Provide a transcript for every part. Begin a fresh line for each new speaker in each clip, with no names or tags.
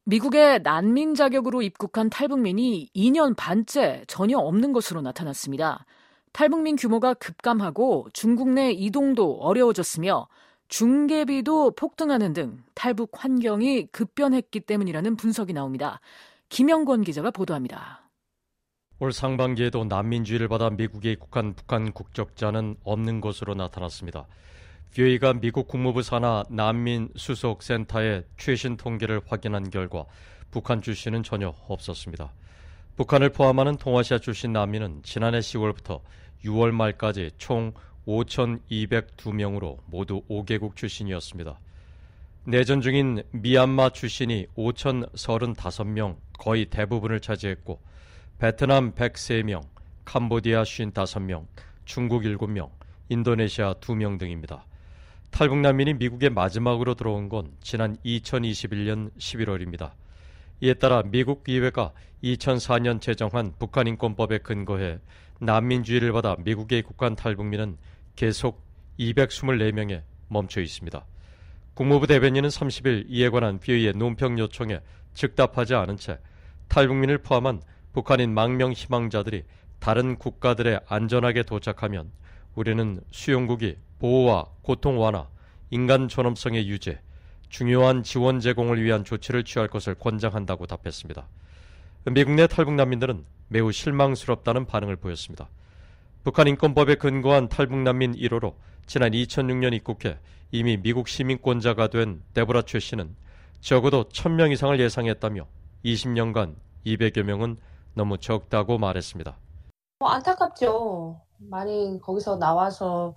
미국에 난민 자격으로 입국한 탈북민이 2년 반째 전혀 없는 것으로 나타났습니다. 탈북민 규모가 급감하고 중국 내 이동도 어려워졌으며 중개비도 폭등하는 등 탈북 환경이 급변했기 때문이라는 분석이 나옵니다. 김영권 기자가 보도합니다.
올 상반기에도 난민주의를 받아 미국에 입국한 북한 국적자는 없는 것으로 나타났습니다. VOA가 미국 국무부 산하 난민 수속 센터의 최신 통계를 확인한 결과 북한 출신은 전혀 없었습니다. 북한을 포함하는 동아시아 출신 난민은 지난해 10월부터 6월 말까지 총 5,202명으로 모두 5개국 출신이었습니다. 내전 중인 미얀마 출신이 5,035명, 거의 대부분을 차지했고 베트남 103명, 캄보디아 55명, 중국 7명, 인도네시아 2명 등입니다. 탈북 난민이 미국에 마지막으로 들어온 건 지난 2021년 11월입니다. 이에 따라 미국 의회가 2004년 제정한 북한인권법에 근거해 난민주의를 받아 미국에 입국한 탈북민은 계속 224명에 멈춰 있습니다. 국무부 대변인은 30일 이에 관한 VOA의 논평 요청에 즉답하지 않은 채 탈북민을 포함한 북한인 망명 희망자들이 다른 국가들에 안전하게 도착하면 우리는 수용국이 보호와 고통 완화, 인간 존엄성의 유지, 중요한 지원 제공을 위한 조치를 취할 것을 권장한다고 답했습니다. 미국 내 탈북 난민들은 매우 실망스럽다는 반응을 보였습니다. 북한 인권법에 근거한 탈북 난민 1호로 지난 2006년 입국해 이미 미국 시민권자가 된 데보라 최 씨는 적어도 1,000명 이상을 예상했다며 20년간 200여 명은 너무 적다고 말했습니다.
안타깝죠. 많이 거기서 나와서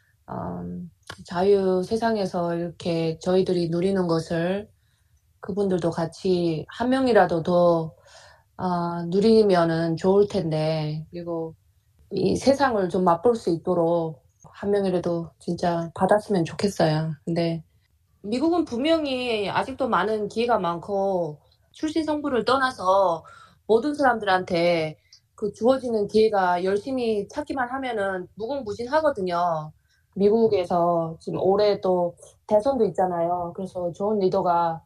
자유 세상에서 이렇게 저희들이 누리는 것을 그분들도 같이 한 명이라도 더 누리면은 좋을 텐데, 그리고 이 세상을 좀 맛볼 수 있도록 한 명이라도 진짜 받았으면 좋겠어요. 근데 미국은 분명히 아직도 많은 기회가 많고 출신 성분을 떠나서 모든 사람들한테 그 주어지는 기회가 열심히 찾기만 하면은 무궁무진하거든요. 미국에서 지금 올해 또 대선도 있잖아요. 그래서 좋은 리더가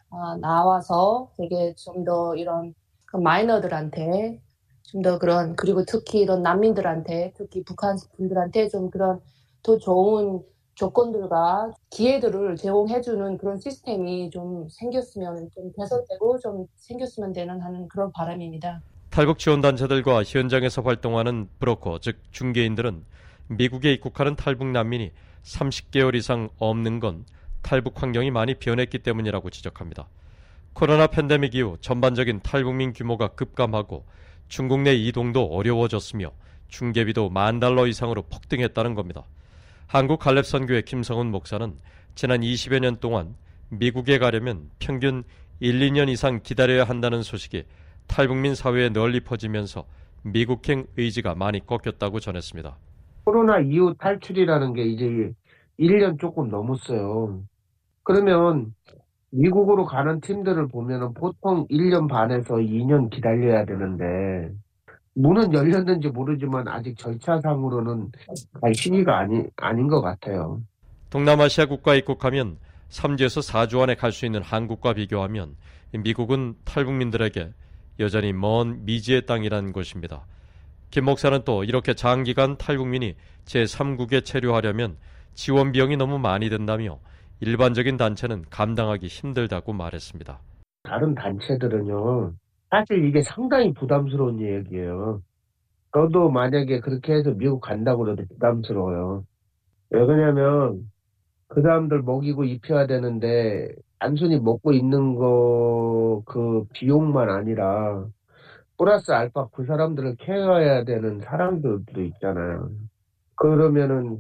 나와서 되게 좀 더 이런 그 마이너들한테 좀 더 그런, 그리고 특히 이런 난민들한테, 특히 북한 분들한테 좀 그런 더 좋은 조건들과 기회들을 제공해주는 그런 시스템이 좀 생겼으면, 좀 개선되고 좀 생겼으면 하는 그런 바람입니다.
탈북 지원단체들과 현장에서 활동하는 브로커, 즉 중개인들은 미국에 입국하는 탈북 난민이 30개월 이상 없는 건 탈북 환경이 많이 변했기 때문이라고 지적합니다. 코로나 팬데믹 이후 전반적인 탈북민 규모가 급감하고 중국 내 이동도 어려워졌으며 중개비도 $10,000 이상으로 폭등했다는 겁니다. 한국갈렙선교회 김성훈 목사는 지난 20여 년 동안 미국에 가려면 평균 1, 2년 이상 기다려야 한다는 소식이 탈북민 사회에 널리 퍼지면서 미국행 의지가 많이 꺾였다고 전했습니다.
코로나 이후 탈출이라는 게 이제 1년 조금 넘었어요. 그러면 미국으로 가는 팀들을 보면은 보통 1년 반에서 2년 기다려야 되는데, 문은 열렸는지 모르지만 아직 절차상으로는 갈 시기가 아닌 것 같아요.
동남아시아 국가에 입국하면 3주에서 4주 안에 갈 수 있는 한국과 비교하면 미국은 탈북민들에게 여전히 먼 미지의 땅이라는 것입니다. 김 목사는 또 이렇게 장기간 탈북민이 제3국에 체류하려면 지원 비용이 너무 많이 든다며 일반적인 단체는 감당하기 힘들다고 말했습니다.
다른 단체들은요, 사실 이게 상당히 부담스러운 얘기예요. 저도 만약에 그렇게 해서 미국 간다고 해도 부담스러워요. 왜 그러냐면 그 사람들 먹이고 입혀야 되는데 단순히 먹고 있는 거 그 비용만 아니라 플러스 알파 그 사람들을 케어해야 되는 사람들도 있잖아요. 그러면은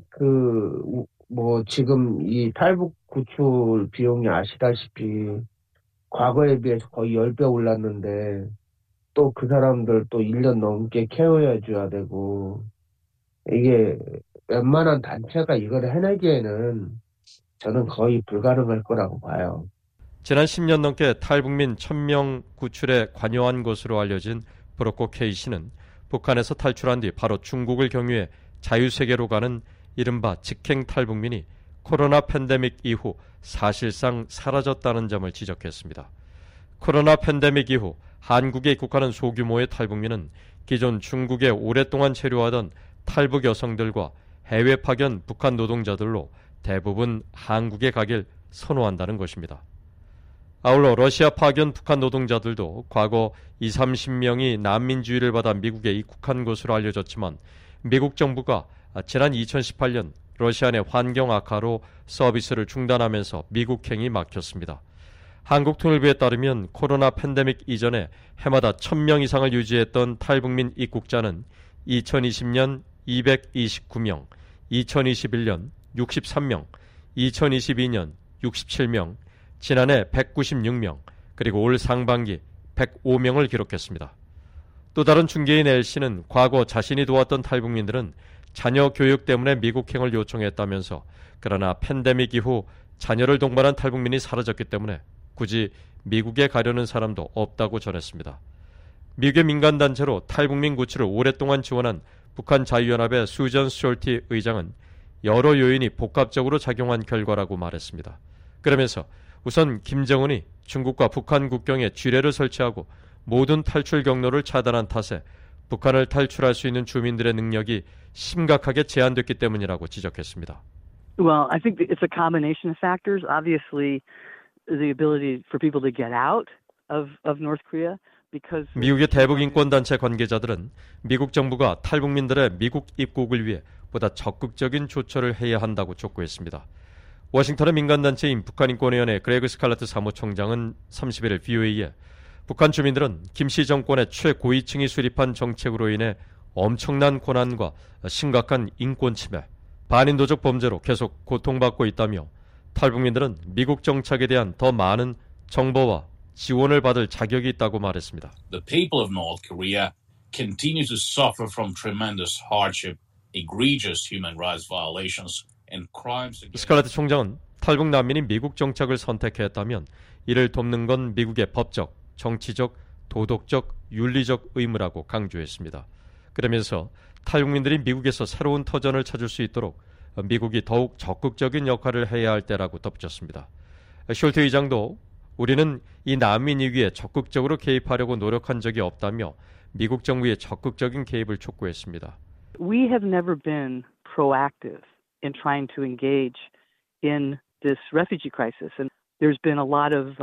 지금 이 탈북 구출 비용이 아시다시피 과거에 비해서 거의 10배 올랐는데 또 그 사람들 또 1년 넘게 케어해 줘야 되고, 이게 웬만한 단체가 이걸 해내기에는 저는 거의 불가능할 거라고 봐요.
지난 10년 넘게 탈북민 1,000명 구출에 관여한 것으로 알려진 브로커 K씨는 북한에서 탈출한 뒤 바로 중국을 경유해 자유세계로 가는 이른바 직행 탈북민이 코로나 팬데믹 이후 사실상 사라졌다는 점을 지적했습니다. 코로나 팬데믹 이후 한국에 입국하는 소규모의 탈북민은 기존 중국에 오랫동안 체류하던 탈북 여성들과 해외 파견 북한 노동자들로 대부분 한국에 가길 선호한다는 것입니다. 아울러 러시아 파견 북한 노동자들도 과거 20-30명이 난민주의를 받아 미국에 입국한 것으로 알려졌지만 미국 정부가 지난 2018년 러시아 내 환경 악화로 서비스를 중단하면서 미국행이 막혔습니다. 한국통일부에 따르면 코로나 팬데믹 이전에 해마다 1000명 이상을 유지했던 탈북민 입국자는 2020년 229명, 2021년 63명, 2022년 67명, 지난해 196명, 그리고 올 상반기 105명을 기록했습니다. 또 다른 중개인 L씨는 과거 자신이 도왔던 탈북민들은 자녀 교육 때문에 미국행을 요청했다면서 그러나 팬데믹 이후 자녀를 동반한 탈북민이 사라졌기 때문에 굳이 미국에 가려는 사람도 없다고 전했습니다. 미국의 민간단체로 탈북민 구출을 오랫동안 지원한 북한 자유연합의 수전 스튜어트 의장은 여러 요인이 복합적으로 작용한 결과라고 말했습니다. 그러면서 우선 김정은이 중국과 북한 국경에 쥐레를 설치하고 모든 탈출 경로를 차단한 탓에 북한을 탈출할 수 있는 주민들의 능력이 심각하게 제한됐기 때문이라고 지적했습니다.
Well, I think it's a combination of factors. Obviously, the ability for people to get out of North Korea.
미국의 대북 인권단체 관계자들은 미국 정부가 탈북민들의 미국 입국을 위해 보다 적극적인 조처를 해야 한다고 촉구했습니다. 워싱턴의 민간단체인 북한인권위원회 그레그 스칼라트 사무총장은 31일 VOA에 북한 주민들은 김씨 정권의 최고위층이 수립한 정책으로 인해 엄청난 고난과 심각한 인권 침해, 반인도적 범죄로 계속 고통받고 있다며 탈북민들은 미국 정착에 대한 더 많은 정보와 지원을 받을 자격이 있다고 말했습니다.
The people of North Korea continue to suffer from tremendous hardship, egregious human rights violations and crimes against.
스칼라트 총장은 탈북 난민이 미국 정착을 선택했다면 이를 돕는 건 미국의 법적, 정치적, 도덕적, 윤리적 의무라고 강조했습니다. 그러면서 탈북민들이 미국에서 새로운 터전을 찾을 수 있도록 미국이 더욱 적극적인 역할을 해야 할 때라고 덧붙였습니다. 숄트 의장도 우리는 이 난민 위기에 적극적으로 개입하려고 노력한 적이 없다며 미국 정부의 적극적인 개입을 촉구했습니다.
We have never been proactive in trying to engage in this refugee crisis, and there's been a lot of.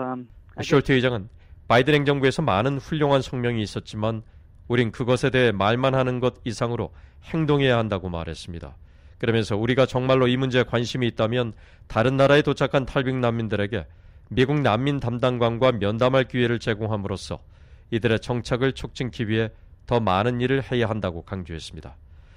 숄트 의장은 바이든 행정부에서 많은 훌륭한 성명이 있었지만 우린 그것에 대해 말만 하는 것 이상으로 행동해야 한다고 말했습니다. 그러면서 우리가 정말로 이 문제에 관심이 있다면 다른 나라에 도착한 탈북 난민들에게 미국 난민 담당관과 면담할 기회를 제공함으로써 이들의 정착을 촉진하기 위해 더 많은 일을 해야 한다고 강조했습니다.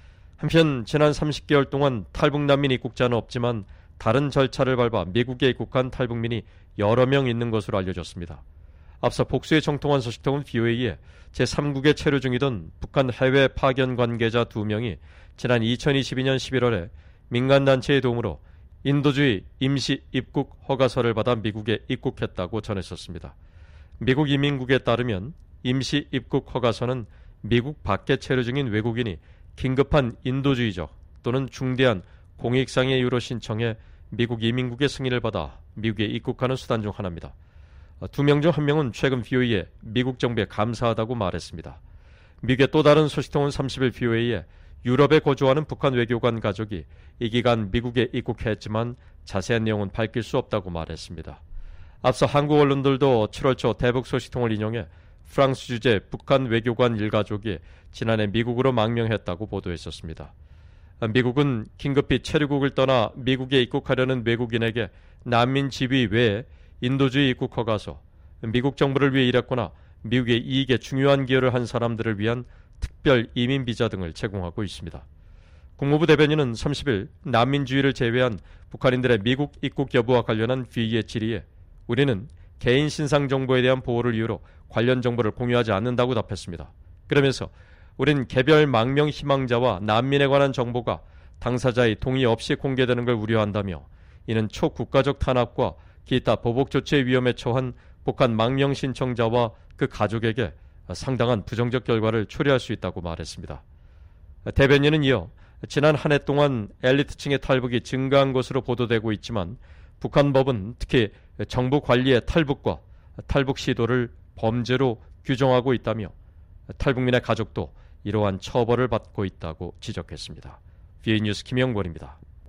한편 지난 30개월 동안 탈북 난민 입국자는 없지만 다른 절차를 밟아 미국에 입국한 탈북민이 여러 명 있는 것으로 알려졌습니다. 앞서 복수의 정통한 소식통은 VOA에 제3국에 체류 중이던 북한 해외 파견 관계자 2명이 지난 2022년 11월에 민간단체의 도움으로 인도주의 임시 입국 허가서를 받아 미국에 입국했다고 전했었습니다. 미국 이민국에 따르면 임시 입국 허가서는 미국 밖에 체류 중인 외국인이 긴급한 인도주의적 또는 중대한 공익상의 이유로 신청해 미국 이민국의 승인을 받아 미국에 입국하는 수단 중 하나입니다. 2명 중 1명은 최근 VOA에 미국 정부에 감사하다고 말했습니다. 미국의 또 다른 소식통은 30일 VOA에 유럽에 거주하는 북한 외교관 가족이 이 기간 미국에 입국했지만 자세한 내용은 밝힐 수 없다고 말했습니다. 앞서 한국 언론들도 7월 초 대북 소식통을 인용해 프랑스 주재 북한 외교관 일가족이 지난해 미국으로 망명했다고 보도했었습니다. 미국은 긴급히 체류국을 떠나 미국에 입국하려는 외국인에게 난민 지위 외에 인도주의 입국 허가서, 미국 정부를 위해 일했거나 미국의 이익에 중요한 기여를 한 사람들을 위한 특별 이민 비자 등을 제공하고 있습니다. 국무부 대변인은 30일 난민주의를 제외한 북한인들의 미국 입국 여부와 관련한 VOA의 질의에 우리는 개인 신상 정보에 대한 보호를 이유로 관련 정보를 공유하지 않는다고 답했습니다. 그러면서 우린 개별 망명 희망자와 난민에 관한 정보가 당사자의 동의 없이 공개되는 걸 우려한다며 이는 초국가적 탄압과 기타 보복 조치의 위험에 처한 북한 망명 신청자와 그 가족에게 상당한 부정적 결과를 초래할 수 있다고 말했습니다. 대변인은 이어 지난 한 해 동안 엘리트층의 탈북이 증가한 것으로 보도되고 있지만 북한 법은 특히 정부 관리의 탈북과 탈북 시도를 범죄로 규정하고 있다며 탈북민의 가족도 이러한 처벌을 받고 있다고 지적했습니다. VA 뉴스 김영권입니다.